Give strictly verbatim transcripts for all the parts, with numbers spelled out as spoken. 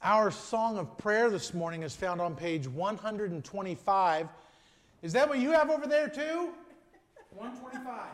Our song of prayer this morning is found on page one hundred twenty-five. Is that what you have over there too? one twenty-five.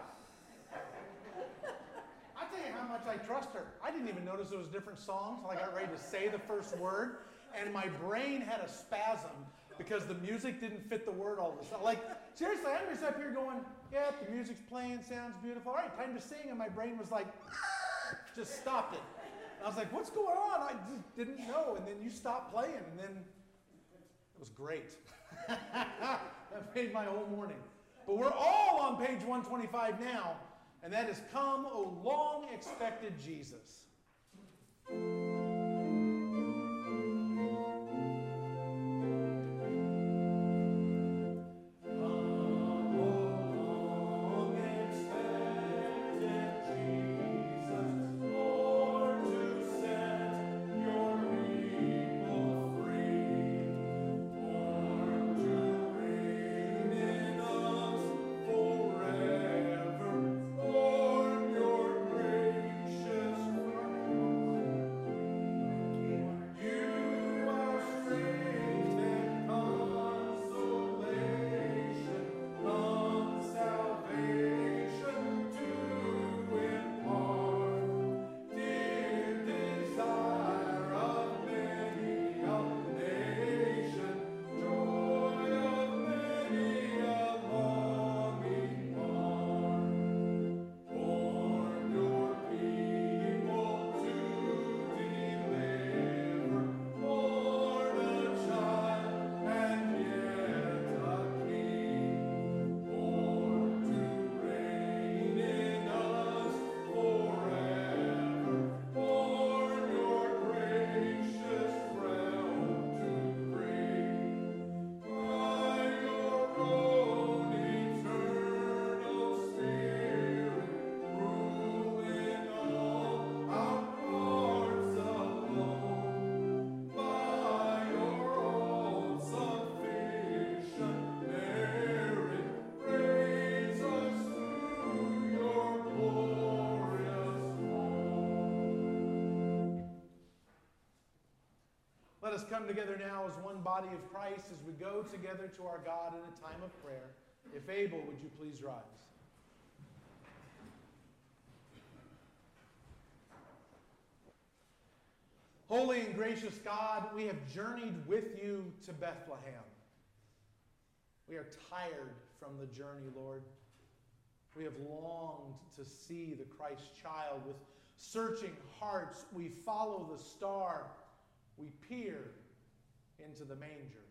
I tell you how much I trust her. I didn't even notice it was different songs until I got ready to say the first word, and my brain had a spasm because the music didn't fit the word all of a sudden. Like, seriously, I'm just up here going, yeah, the music's playing, sounds beautiful. All right, time to sing. And my brain was like, just stopped it. And I was like, what's going on? I just didn't know. And then you stopped playing, and then it was great. That made my whole morning. But we're all on page one twenty-five now, and that is Come, O Long Expected Jesus. Let us come together now as one body of Christ as we go together to our God in a time of prayer. If able, would you please rise? Holy and gracious God, we have journeyed with you to Bethlehem. We are tired from the journey, Lord. We have longed to see the Christ child. With searching hearts, we follow the star. We peer into the manger.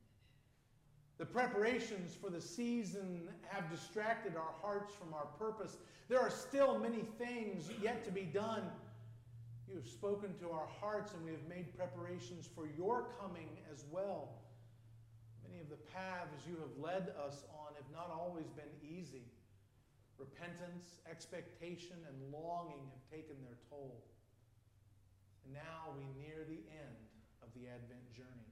The preparations for the season have distracted our hearts from our purpose. There are still many things yet to be done. You have spoken to our hearts, and we have made preparations for your coming as well. Many of the paths you have led us on have not always been easy. Repentance, expectation, and longing have taken their toll. And now we near the end of the Advent journey.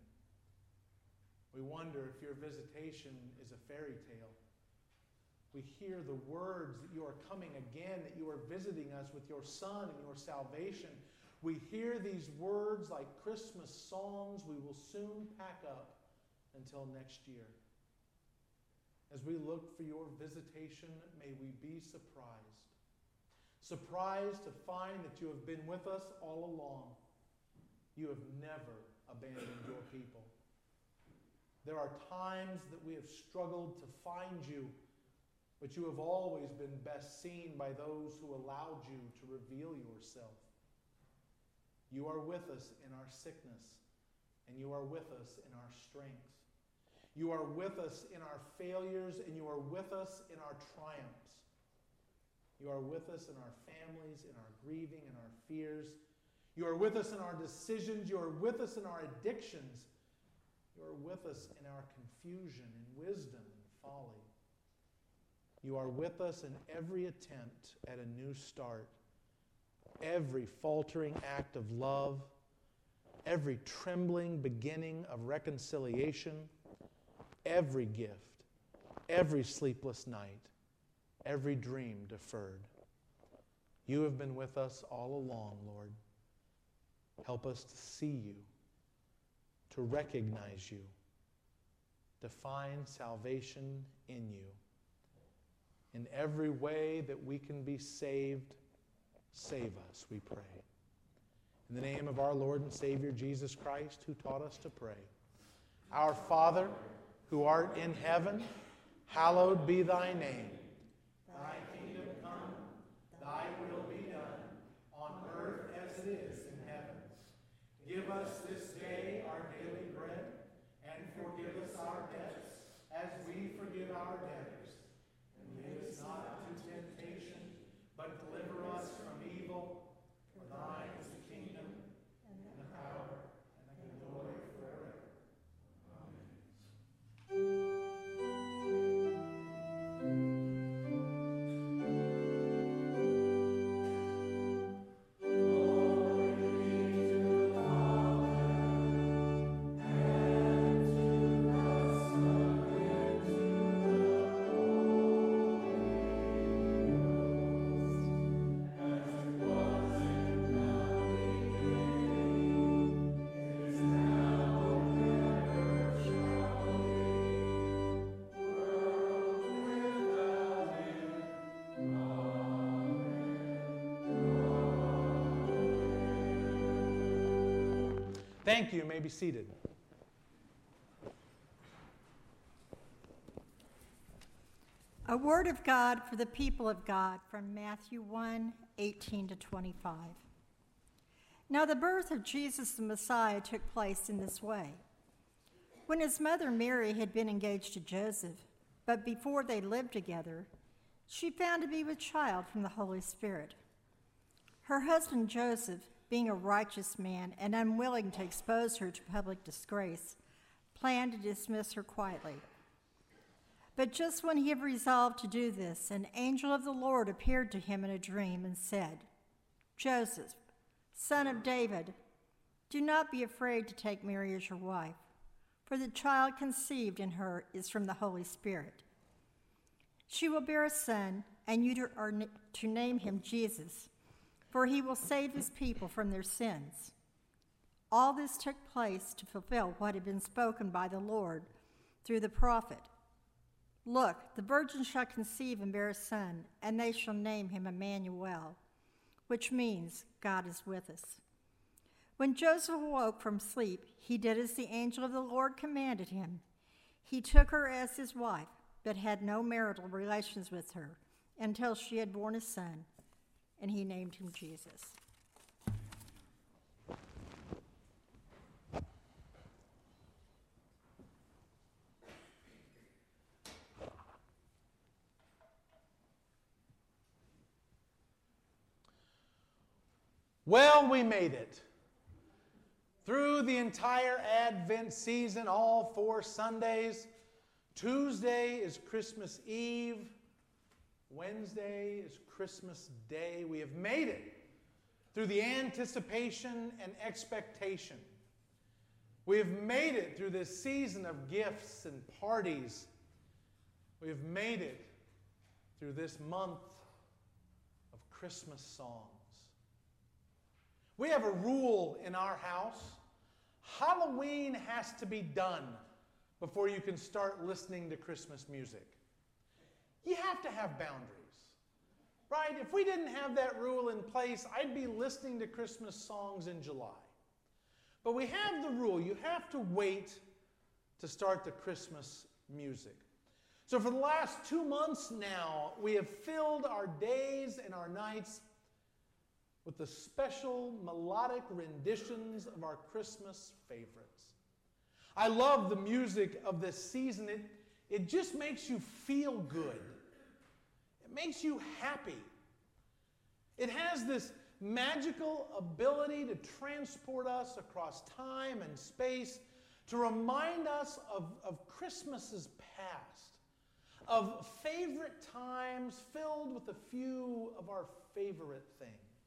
We wonder if your visitation is a fairy tale. We hear the words that you are coming again, that you are visiting us with your Son and your salvation. We hear these words like Christmas songs. We will soon pack up until next year. As we look for your visitation, may we be surprised. Surprised to find that you have been with us all along. You have never abandoned your people. There are times that we have struggled to find you, but you have always been best seen by those who allowed you to reveal yourself. You are with us in our sickness, and you are with us in our strength. You are with us in our failures, and you are with us in our triumphs. You are with us in our families, in our grieving, in our fears. You are with us in our decisions. You are with us in our addictions. You are with us in our confusion and wisdom and folly. You are with us in every attempt at a new start, every faltering act of love, every trembling beginning of reconciliation, every gift, every sleepless night, every dream deferred. You have been with us all along, Lord. Help us to see you to recognize you, to find salvation in you. In every way that we can be saved, save us, we pray. In the name of our Lord and Savior Jesus Christ, who taught us to pray. Our Father, who art in heaven, hallowed be thy name. Thy kingdom come, thy will be done, on earth as it is in heaven. Give us this day our daily bread, and forgive us our debts, as we forgive our debtors. And lead us not into temptation, but deliver us from evil. For thine is the kingdom, and the power, and the glory forever. Amen. Thank you. You may be seated. A word of God for the people of God from Matthew one, eighteen to twenty-five. Now the birth of Jesus the Messiah took place in this way. When his mother Mary had been engaged to Joseph, but before they lived together, she found to be with child from the Holy Spirit. Her husband Joseph, being a righteous man and unwilling to expose her to public disgrace, planned to dismiss her quietly. But just when he had resolved to do this, an angel of the Lord appeared to him in a dream and said, "Joseph, son of David, do not be afraid to take Mary as your wife, for the child conceived in her is from the Holy Spirit. She will bear a son, and you are to name him Jesus, for he will save his people from their sins." All this took place to fulfill what had been spoken by the Lord through the prophet. "Look, the virgin shall conceive and bear a son, and they shall name him Emmanuel," which means God is with us. When Joseph awoke from sleep, he did as the angel of the Lord commanded him. He took her as his wife, but had no marital relations with her until she had borne a son, and he named him Jesus. Well, we made it. Through the entire Advent season, all four Sundays. Tuesday is Christmas Eve. Wednesday is Christmas Day. We have made it through the anticipation and expectation. We have made it through this season of gifts and parties. We have made it through this month of Christmas songs. We have a rule in our house. Halloween has to be done before you can start listening to Christmas music. You have to have boundaries, right? If we didn't have that rule in place, I'd be listening to Christmas songs in July. But we have the rule. You have to wait to start the Christmas music. So for the last two months now, we have filled our days and our nights with the special melodic renditions of our Christmas favorites. I love the music of this season. It, it just makes you feel good. It makes you happy. It has this magical ability to transport us across time and space, to remind us of, of Christmas's past, of favorite times filled with a few of our favorite things.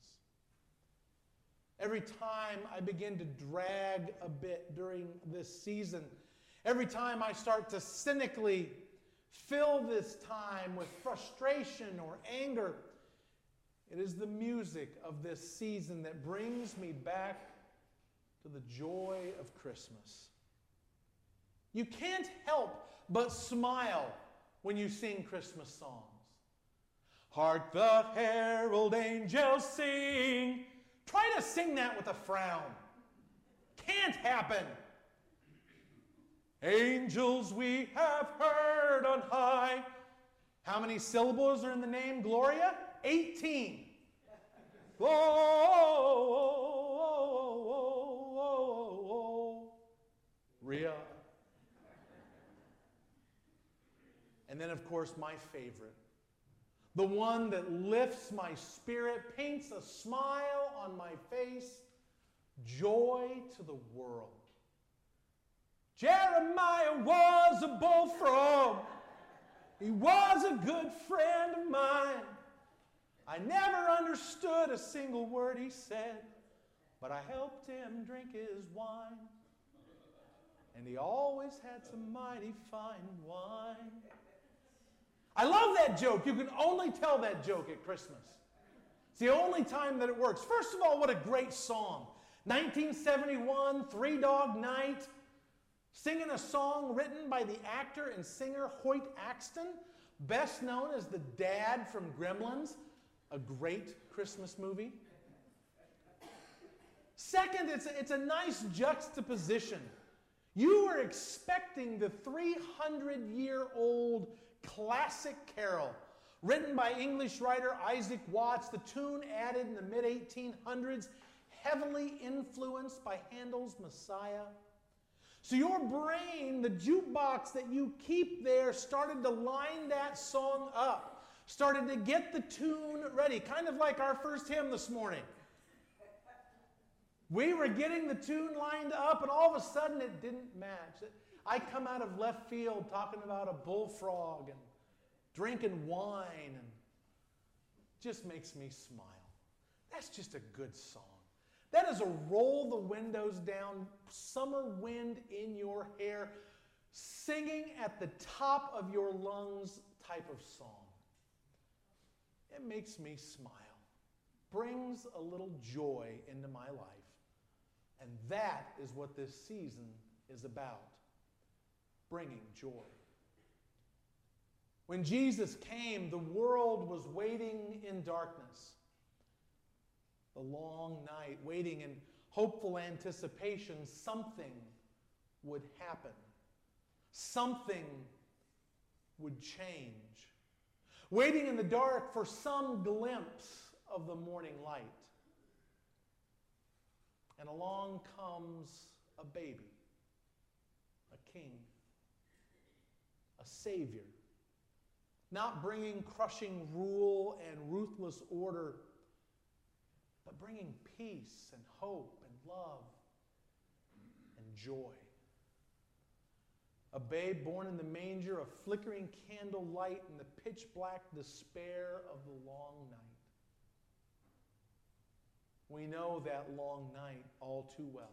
Every time I begin to drag a bit during this season, every time I start to cynically fill this time with frustration or anger, it is the music of this season that brings me back to the joy of Christmas. You can't help but smile when you sing Christmas songs. Hark the herald angels sing. Try to sing that with a frown. Can't happen. Angels we have heard on high. How many syllables are in the name Gloria? eighteen. Oh, oh, oh, oh, oh, oh. Rhea. And then, of course, my favorite. The one that lifts my spirit, paints a smile on my face, joy to the world. Jeremiah was a bullfrog. He was a good friend of mine. I never understood a single word he said, but I helped him drink his wine. And he always had some mighty fine wine. I love that joke. You can only tell that joke at Christmas. It's the only time that it works. First of all, what a great song. nineteen seventy-one, Three Dog Night, singing a song written by the actor and singer Hoyt Axton, best known as the dad from Gremlins, a great Christmas movie. Second, it's a, it's a nice juxtaposition. You were expecting the three hundred year old classic carol written by English writer Isaac Watts, the tune added in the mid eighteen hundreds, heavily influenced by Handel's Messiah. So your brain, the jukebox that you keep there, started to line that song up, started to get the tune ready, kind of like our first hymn this morning. We were getting the tune lined up, and all of a sudden it didn't match. I come out of left field talking about a bullfrog and drinking wine, and it just makes me smile. That's just a good song. That is a roll the windows down, summer wind in your hair, singing at the top of your lungs type of song. It makes me smile, brings a little joy into my life. And that is what this season is about, bringing joy. When Jesus came, the world was waiting in darkness. The long night, waiting in hopeful anticipation, something would happen. Something would change. Waiting in the dark for some glimpse of the morning light. And along comes a baby, a king, a savior, not bringing crushing rule and ruthless order, but bringing peace and hope and love and joy. A babe born in the manger, a flickering candle light in the pitch black despair of the long night. We know that long night all too well.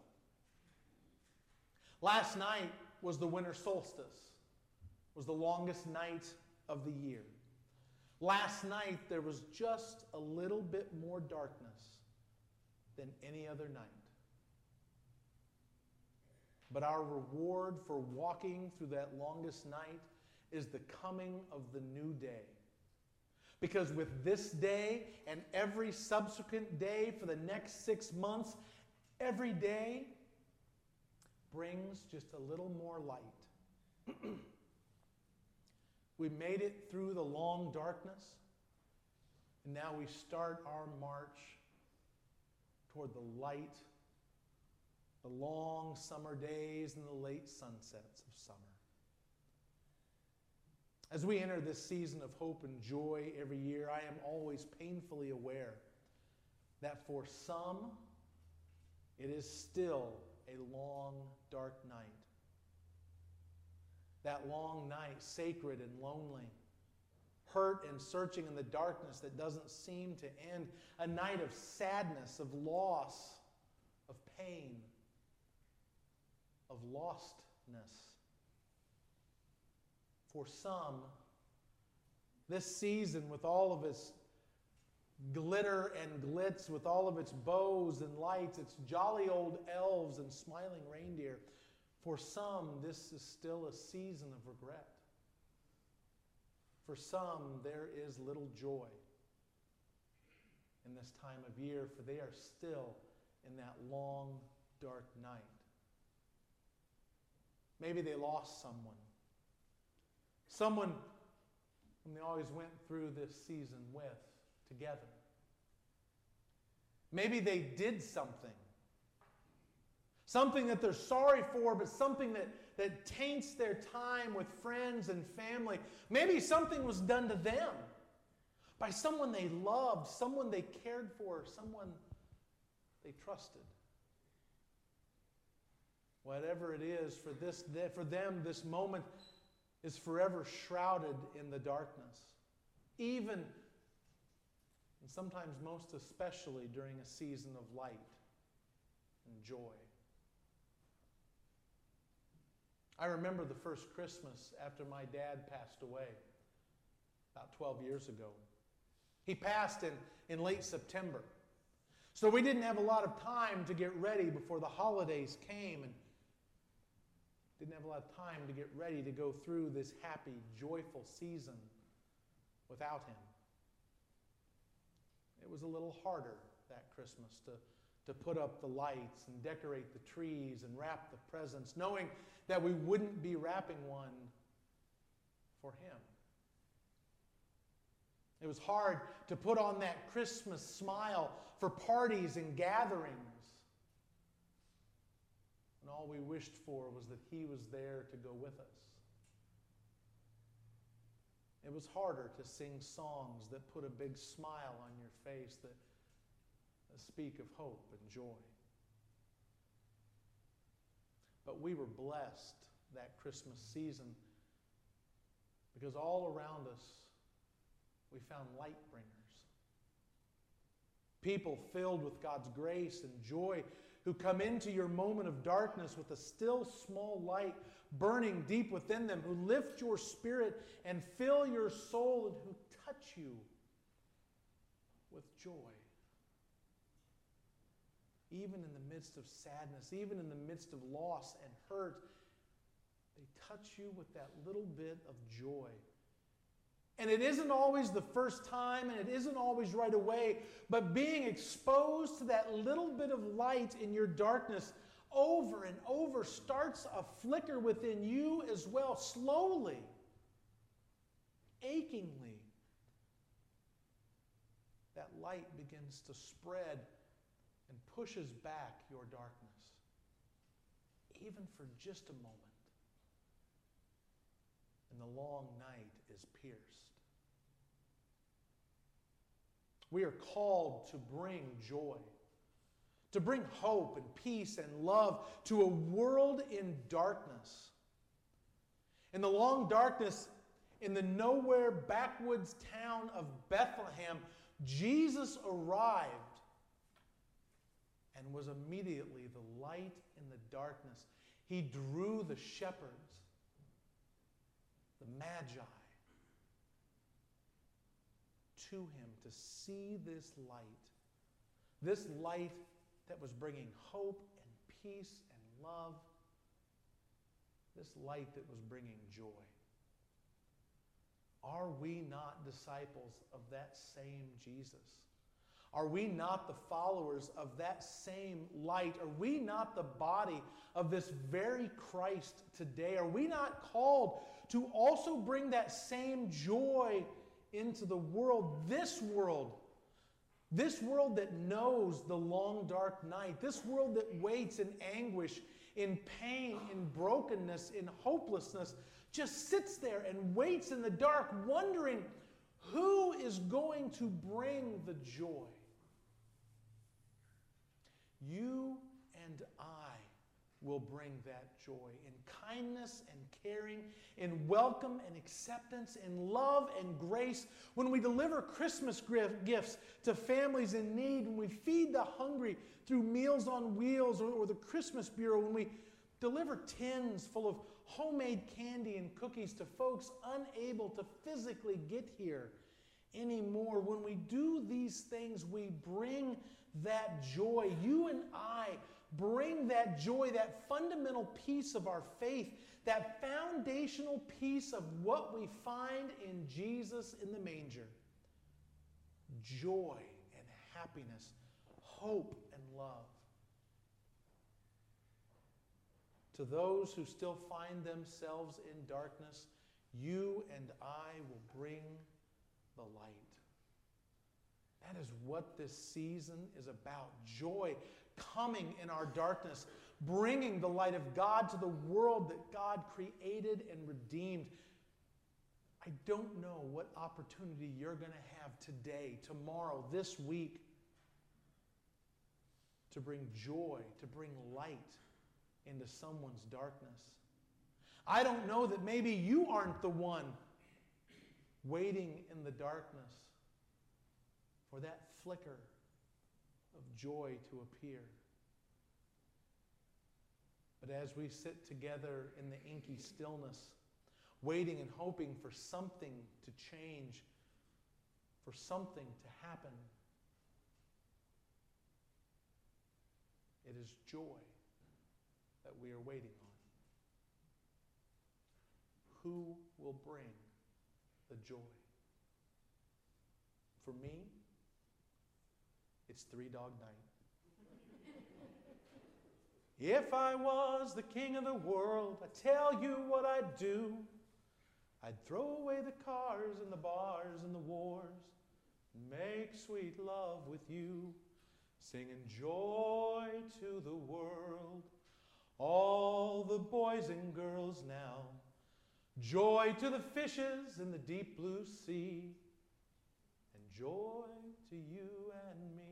Last night was the winter solstice, was the longest night of the year. Last night there was just a little bit more darkness than any other night. But our reward for walking through that longest night is the coming of the new day. Because with this day and every subsequent day for the next six months, every day brings just a little more light. We made it through the long darkness, and now we start our march toward the light, the long summer days and the late sunsets of summer. As we enter this season of hope and joy every year, I am always painfully aware that for some, it is still a long, dark night. That long night, sacred and lonely, hurt and searching in the darkness that doesn't seem to end, a night of sadness, of loss, of pain, of lostness. For some, this season, with all of its glitter and glitz, with all of its bows and lights, its jolly old elves and smiling reindeer, For some, this is still a season of regret. For some, there is little joy in this time of year, for they are still in that long, dark night. Maybe they lost someone. Someone whom they always went through this season with together. Maybe they did something. Something that they're sorry for, but something that, that taints their time with friends and family. Maybe something was done to them by someone they loved, someone they cared for, someone they trusted. Whatever it is, for, this, for them, this moment is forever shrouded in the darkness. Even, and sometimes most especially, during a season of light and joy. I remember the first Christmas after my dad passed away, about twelve years ago. He passed in, in late September. So we didn't have a lot of time to get ready before the holidays came, and didn't have a lot of time to get ready to go through this happy, joyful season without him. It was a little harder that Christmas to, to put up the lights and decorate the trees and wrap the presents, knowing that we wouldn't be wrapping one for him. It was hard to put on that Christmas smile for parties and gatherings, and all we wished for was that he was there to go with us. It was harder to sing songs that put a big smile on your face, that, that speak of hope and joy. But we were blessed that Christmas season because all around us we found light bringers. People filled with God's grace and joy who come into your moment of darkness with a still small light burning deep within them, who lift your spirit and fill your soul, and who touch you with joy. Even in the midst of sadness, even in the midst of loss and hurt, they touch you with that little bit of joy. And it isn't always the first time, and it isn't always right away, but being exposed to that little bit of light in your darkness over and over starts a flicker within you as well, slowly, achingly. That light begins to spread and pushes back your darkness, even for just a moment. And the long night is pierced. We are called to bring joy, to bring hope and peace and love to a world in darkness. In the long darkness, in the nowhere backwoods town of Bethlehem, Jesus arrived and was immediately the light in the darkness. He drew the shepherds, the Magi, to him to see this light. This light that was bringing hope and peace and love. This light that was bringing joy. Are we not disciples of that same Jesus? Are we not the followers of that same light? Are we not the body of this very Christ today? Are we not called to also bring that same joy into the world, this world, this world that knows the long dark night, this world that waits in anguish, in pain, in brokenness, in hopelessness, just sits there and waits in the dark, wondering who is going to bring the joy? You and I will bring that joy in kindness and caring, in welcome and acceptance, in love and grace. When we deliver Christmas gifts to families in need, when we feed the hungry through Meals on Wheels or, or the Christmas Bureau, when we deliver tins full of homemade candy and cookies to folks unable to physically get here anymore, when we do these things, we bring that joy. You and I bring that joy, that fundamental piece of our faith, that foundational piece of what we find in Jesus in the manger. Joy and happiness, hope and love. To those who still find themselves in darkness, you and I will bring the light. That is what this season is about. Joy coming in our darkness, bringing the light of God to the world that God created and redeemed. I don't know what opportunity you're going to have today, tomorrow, this week, to bring joy, to bring light into someone's darkness. I don't know that maybe you aren't the one waiting in the darkness for that flicker of joy to appear. But as we sit together in the inky stillness, waiting and hoping for something to change, for something to happen, it is joy that we are waiting on. Who will bring the joy? For me, it's Three Dog Night. If I was the king of the world, I'd tell you what I'd do. I'd throw away the cars and the bars and the wars, make sweet love with you, singing joy to the world. All the boys and girls now, joy to the fishes in the deep blue sea, and joy to you and me.